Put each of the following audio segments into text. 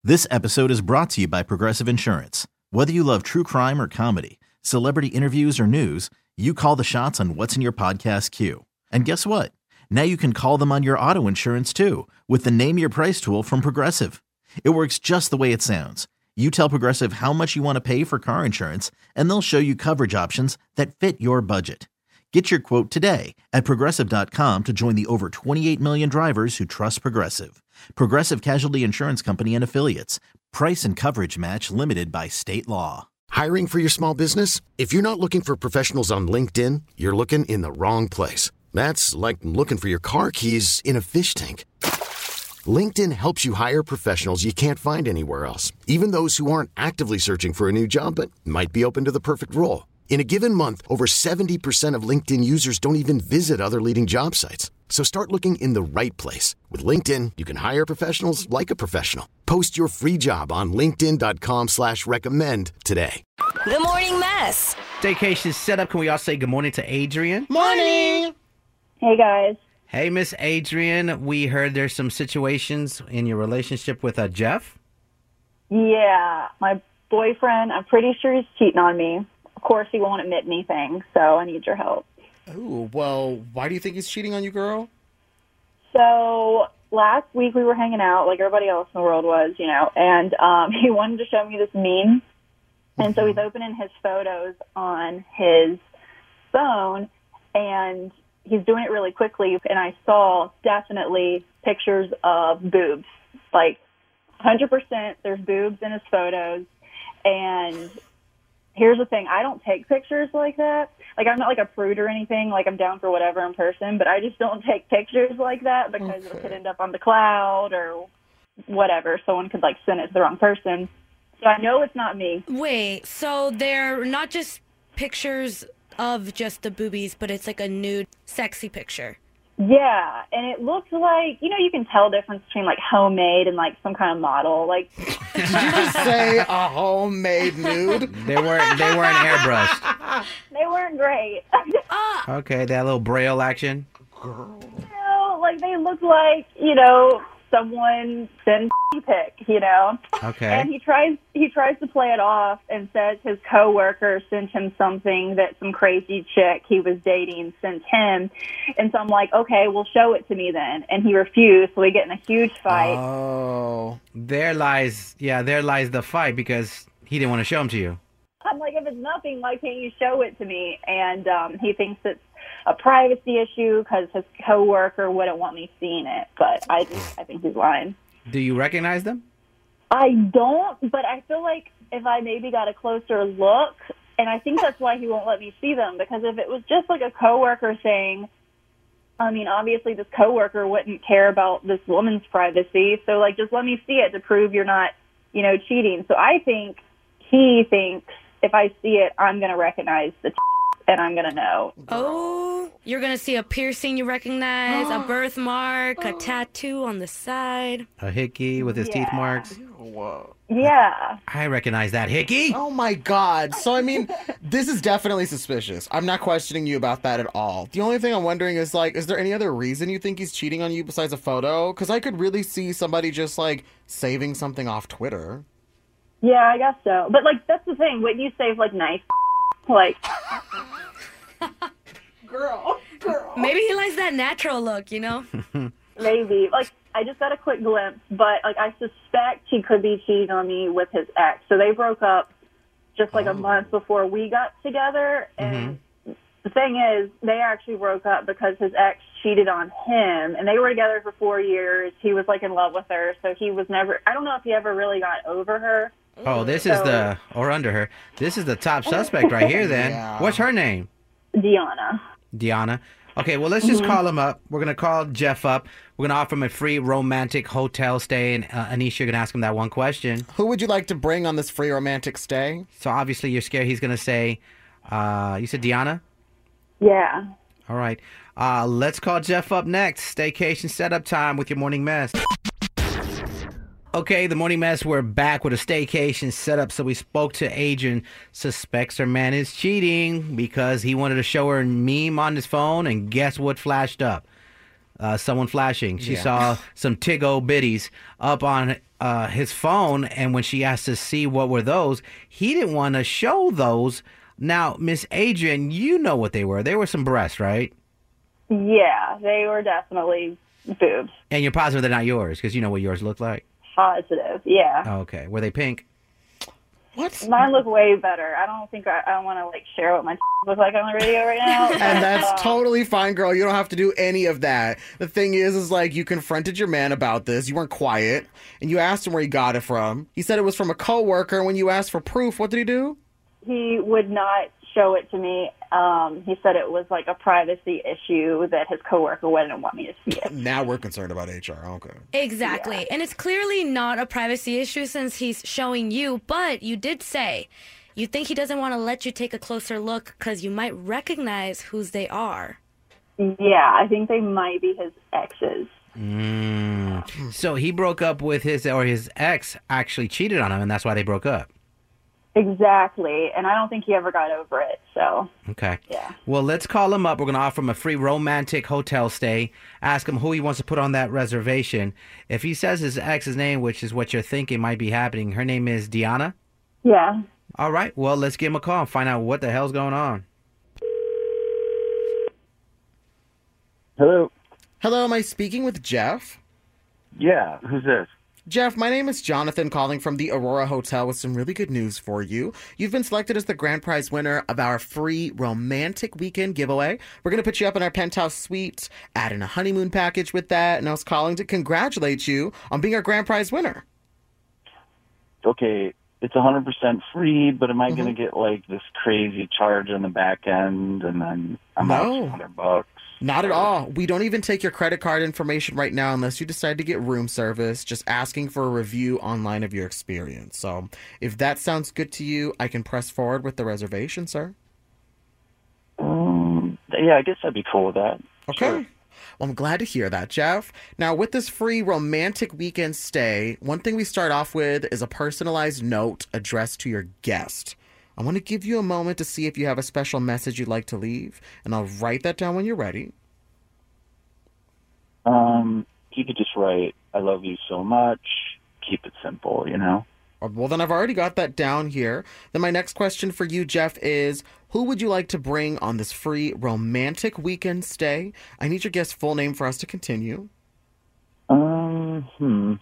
This episode is brought to you by Progressive Insurance. Whether you love true crime or comedy, celebrity interviews or news, you call the shots on what's in your podcast queue. And guess what? Now you can call them on your auto insurance too with the Name Your Price tool from Progressive. It works just the way it sounds. You tell Progressive how much you want to pay for car insurance, and they'll show you coverage options that fit your budget. Get your quote today at Progressive.com to join the over 28 million drivers who trust Progressive. Progressive Casualty Insurance Company and Affiliates. Price and coverage match limited by state law. Hiring for your small business? If you're not looking for professionals on LinkedIn, you're looking in the wrong place. That's like looking for your car keys in a fish tank. LinkedIn helps you hire professionals you can't find anywhere else, even those who aren't actively searching for a new job but might be open to the perfect role. In a given month, over 70% of LinkedIn users don't even visit other leading job sites. So start looking in the right place. With LinkedIn, you can hire professionals like a professional. Post your free job on linkedin.com/recommend today. The Morning Mess. Staycation setup. Can we all say good morning to Adrian? Morning! Hey, guys. Hey, Miss Adrian. We heard there's some situations in your relationship with Jeff. Yeah, my boyfriend, I'm pretty sure he's cheating on me. Of course, he won't admit anything, so I need your help. Oh, well, why do you think he's cheating on you, girl? So last week we were hanging out like everybody else in the world was, and he wanted to show me this meme. And so he's opening his photos on his phone, and he's doing it really quickly. And I saw definitely pictures of boobs, like 100% there's boobs in his photos. And here's the thing, I don't take pictures like that. Like, I'm not like a prude or anything. Like, I'm down for whatever in person, but I just don't take pictures like that because it could end up on the cloud or whatever. Someone could, like, send it to the wrong person. So I know it's not me. Wait, so they're not just pictures of just the boobies, but it's like a nude, sexy picture. Yeah, and it looks like, you can tell the difference between, like, homemade and, like, some kind of model. Like, Did you just say a homemade nude? They weren't airbrushed. they weren't great. Okay, that little braille action. Like, they look like, someone sent a pic, Okay. And he tries to play it off and says his coworker sent him something that some crazy chick he was dating sent him. And so I'm like, okay, well, show it to me then. And he refused, so we get in a huge fight. Oh. There lies the fight because he didn't want to show them to you. I'm like, if it's nothing, why can't you show it to me? And he thinks it's a privacy issue because his coworker wouldn't want me seeing it. But I think he's lying. Do you recognize them? I don't, but I feel like if I maybe got a closer look, and I think that's why he won't let me see them, because if it was just like a coworker thing, I mean, obviously this coworker wouldn't care about this woman's privacy, so like just let me see it to prove you're not, cheating. So I think he thinks if I see it, I'm going to recognize the and I'm going to know. Oh, you're going to see a piercing you recognize, a birthmark, a tattoo on the side. A hickey with his teeth marks. Whoa. Yeah. I recognize that hickey. Oh, my God. So, I mean, this is definitely suspicious. I'm not questioning you about that at all. The only thing I'm wondering is, like, is there any other reason you think he's cheating on you besides a photo? Because I could really see somebody just, like, saving something off Twitter. Yeah, I guess so. But, like, that's the thing. Wouldn't you save, like, nice, like... Girl. Maybe he likes that natural look, Maybe. Like, I just got a quick glimpse, but, like, I suspect he could be cheating on me with his ex. So they broke up just, like, a month before we got together. And the thing is, they actually broke up because his ex cheated on him. And they were together for 4 years. He was, like, in love with her. So he was never... I don't know if he ever really got over her. Oh, this is or under her. This is the top suspect right here, then. Yeah. What's her name? Deanna. Okay, well, let's just call him up. We're going to call Jeff up. We're going to offer him a free romantic hotel stay. And Anisha, you're going to ask him that one question. Who would you like to bring on this free romantic stay? So obviously you're scared he's going to say, you said Deanna? Yeah. All right. Let's call Jeff up next. Staycation setup time with your morning mess. Okay, the morning mess, we're back with a staycation setup. So we spoke to Adrian, suspects her man is cheating because he wanted to show her a meme on his phone, and guess what flashed up? someone flashing. She Yeah. saw some Tiggo biddies up on his phone, and when she asked to see what were those, he didn't want to show those. Now, Miss Adrian, you know what they were. They were some breasts, right? Yeah, they were definitely boobs. And you're positive they're not yours because you know what yours looked like? Positive, yeah. Okay. Were they pink? What? Mine look way better. I don't think I want to like share what my look like on the radio right now. And that's totally fine, girl. You don't have to do any of that. The thing is like you confronted your man about this. You weren't quiet, and you asked him where he got it from. He said it was from a coworker. When you asked for proof, what did he do? He would not show it to me. He said it was like a privacy issue that his coworker wouldn't want me to see it. Now we're concerned about HR. Okay. Exactly. And it's clearly not a privacy issue since he's showing you, but you did say you think he doesn't want to let you take a closer look because you might recognize whose they are. Yeah, I think they might be his exes. So he broke up with his ex actually cheated on him, and that's why they broke up. Exactly, and I don't think he ever got over it, so. Okay. Yeah. Well, let's call him up. We're going to offer him a free romantic hotel stay. Ask him who he wants to put on that reservation. If he says his ex's name, which is what you're thinking might be happening, her name is Deanna? Yeah. All right. Well, let's give him a call and find out what the hell's going on. Hello. Hello, am I speaking with Jeff? Yeah, who's this? Jeff, my name is Jonathan, calling from the Aurora Hotel with some really good news for you. You've been selected as the grand prize winner of our free romantic weekend giveaway. We're going to put you up in our penthouse suite, add in a honeymoon package with that, and I was calling to congratulate you on being our grand prize winner. Okay, it's 100% free, but am I going to get like this crazy charge on the back end, and then I'm out $100? Not at all. We don't even take your credit card information right now unless you decide to get room service, just asking for a review online of your experience. So if that sounds good to you, I can press forward with the reservation, sir. Yeah, I guess I'd be cool with that. Okay. Sure. Well, I'm glad to hear that, Jeff. Now, with this free romantic weekend stay, one thing we start off with is a personalized note addressed to your guest. I want to give you a moment to see if you have a special message you'd like to leave, and I'll write that down when you're ready. You could just write, I love you so much. Keep it simple, you know? Well, then I've already got that down here. Then my next question for you, Jeff, is who would you like to bring on this free romantic weekend stay? I need your guest's full name for us to continue. Deanna.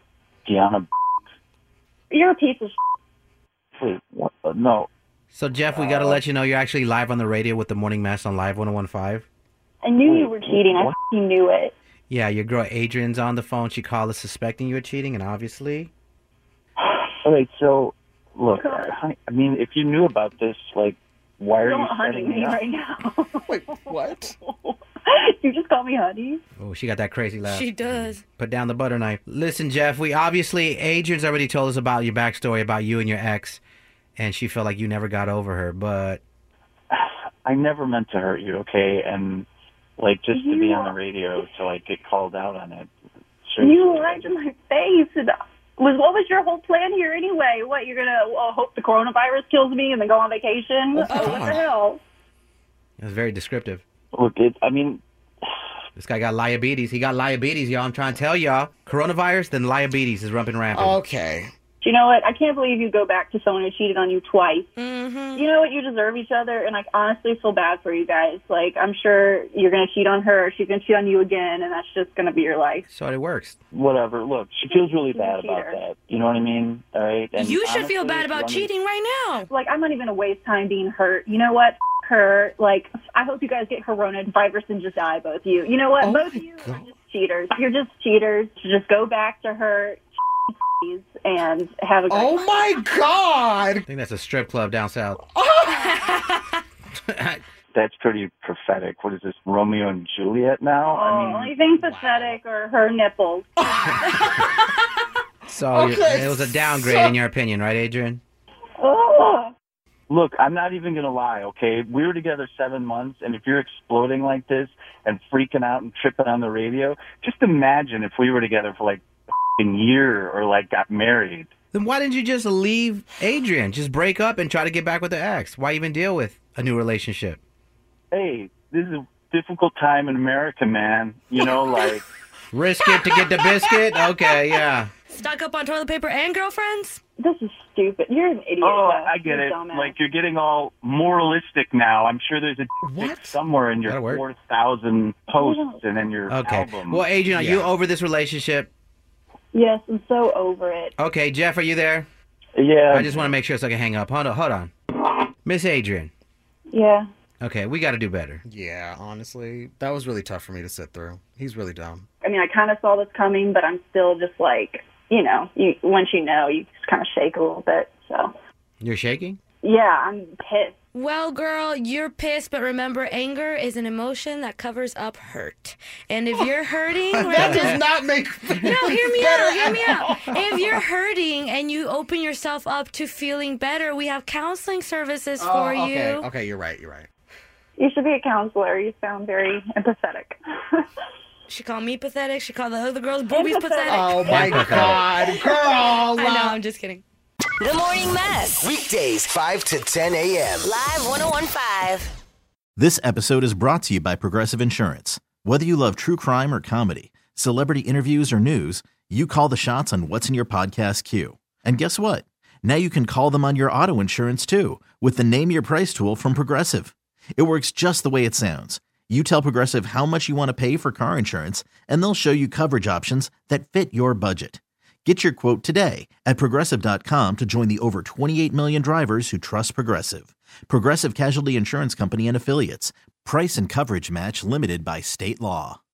You're a piece of Wait, what? No. So, Jeff, we got to let you know you're actually live on the radio with the Morning Mess on Live 101.5. I knew you were cheating. I f***ing knew it. Yeah, your girl Adrian's on the phone. She called us suspecting you were cheating, and obviously... All right, so, look, honey, I mean, if you knew about this, like, why are you Don't honey setting me me up? right now. Wait, what? You just call me honey? Oh, she got that crazy laugh. She does. Put down the butter knife. Listen, Jeff, Adrian's already told us about your backstory about you and your ex, and she felt like you never got over her, but... I never meant to hurt you, okay? And, like, just to be on the radio to, like, get called out on it. You lied to my face. And what was your whole plan here anyway? What, you're going to hope the coronavirus kills me and then go on vacation? What the hell? It was very descriptive. Look, I mean... This guy got liabilities. He got liabilities, y'all. I'm trying to tell y'all. Coronavirus, then liabilities is ramping rampant. Okay. You know what? I can't believe you go back to someone who cheated on you twice. Mm-hmm. You know what? You deserve each other, and I honestly feel bad for you guys. Like, I'm sure you're going to cheat on her, she's going to cheat on you again, and that's just going to be your life. So it works. Whatever. Look, she feels really She's a bad about cheater. that. You know what I mean? All right? And You should feel honestly, bad about let me- cheating right now. Like, I'm not even going to waste time being hurt. You know what? F- her. Like, I hope you guys get coronavirus and just die, both of you. You know what? Oh Both my of you are God. just cheaters. You're just cheaters. Just go back to her and have a great Oh life. my God! I think that's a strip club down south. That's pretty prophetic. What is this, Romeo and Juliet now? Oh, only thing pathetic are her nipples. So Okay, it was a downgrade in your opinion, right, Adrian? Ugh. Look, I'm not even going to lie, okay? We were together 7 months, and if you're exploding like this and freaking out and tripping on the radio, just imagine if we were together for like a year or like got married. Then why didn't you just leave Adrian? Just break up and try to get back with the ex. Why even deal with a new relationship? Hey, this difficult time in America, man. You know, like. Risk it to get the biscuit? Okay, yeah. Stock up on toilet paper and girlfriends? This is stupid. You're an idiot. Oh, though. I get You're it. dumbass. Like, you're getting all moralistic now. I'm sure there's a dick somewhere in your That'll work. 4,000 posts and in your Okay. album. Well, Adrian, are you over this relationship? Yes, I'm so over it. Okay, Jeff, are you there? Yeah. I just want to make sure so I can hang up. Hold on. Miss Adrian. Yeah. Okay, we got to do better. Yeah, honestly, that was really tough for me to sit through. He's really dumb. I mean, I kind of saw this coming, but I'm still just like, once you know, you just kind of shake a little bit. So. You're shaking? Yeah, I'm pissed. Well, girl, you're pissed, but remember, anger is an emotion that covers up hurt. And if you're hurting... That does not make No, hear me out. If you're hurting and you open yourself up to feeling better, we have counseling services for you. Okay, you're right. You should be a counselor. You sound very empathetic. She called me pathetic. She called the other girl's boobies pathetic. Oh my God, girl! I know, I'm just kidding. The Morning Mess. Weekdays 5 to 10 a.m. Live 101.5. This episode is brought to you by Progressive Insurance. Whether you love true crime or comedy, celebrity interviews or news, you call the shots on what's in your podcast queue. And guess what? Now you can call them on your auto insurance too with the Name Your Price tool from Progressive. It works just the way it sounds. You tell Progressive how much you want to pay for car insurance, and they'll show you coverage options that fit your budget. Get your quote today at Progressive.com to join the over 28 million drivers who trust Progressive. Progressive Casualty Insurance Company and Affiliates. Price and coverage match limited by state law.